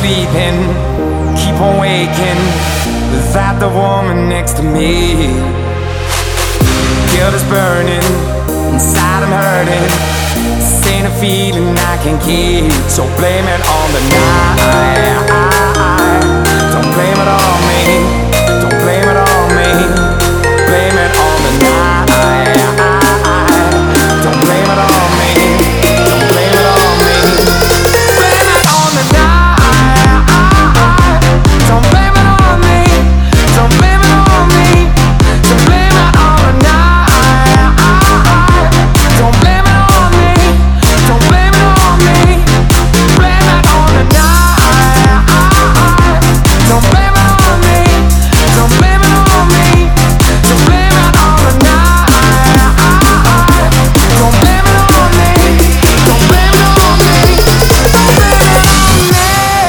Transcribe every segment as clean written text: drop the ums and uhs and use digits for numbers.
sleeping, keep on waking without the woman next to me. Guilt is burning, inside I'm hurting. This ain't a feeling I can keep, so blame it on the night. Don't blame it on me, don't blame it on me. Blame it on the night. Don't blame it on me, don't blame it on me. Blame it on the night. Don't blame it on me, don't blame it on me. Don't blame it on the night. Don't blame it on me, don't blame it on me. Blame it on the night. Don't blame it on me, don't blame it on me. Don't blame it on the night. Don't blame it on me, don't blame it on me. Don't blame it on me.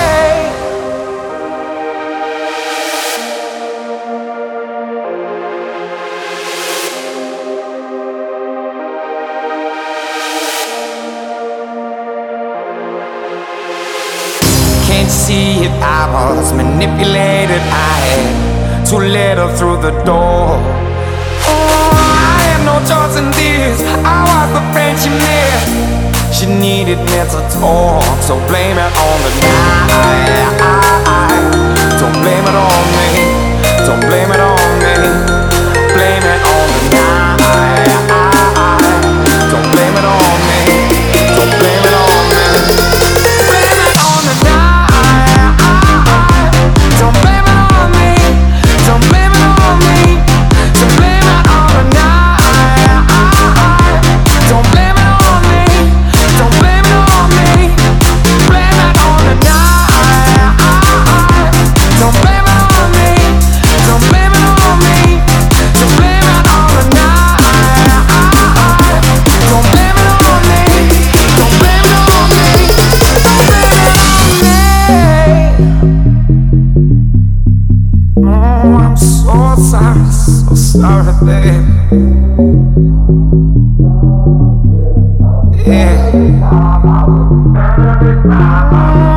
Can't you see it? I was manipulated. I had too little through the door. Oh, I had no choice in this. I was the friend she missed. She needed me to talk, so blame it on the night. Don't blame it on me, don't blame it on me. Blame it on the night. Don't blame it on me, don't blame it on me. Blame it on the night. Don't blame it on me, don't blame it on me. Don't blame it on the night. Don't blame it on me, don't blame it on me. Blame it on the night. Don't blame it on me, don't blame it on me. Don't blame it on the night. Don't blame it on me, don't blame it on me. Don't blame it on me. Oh, I'm so sorry, babe. Yeah.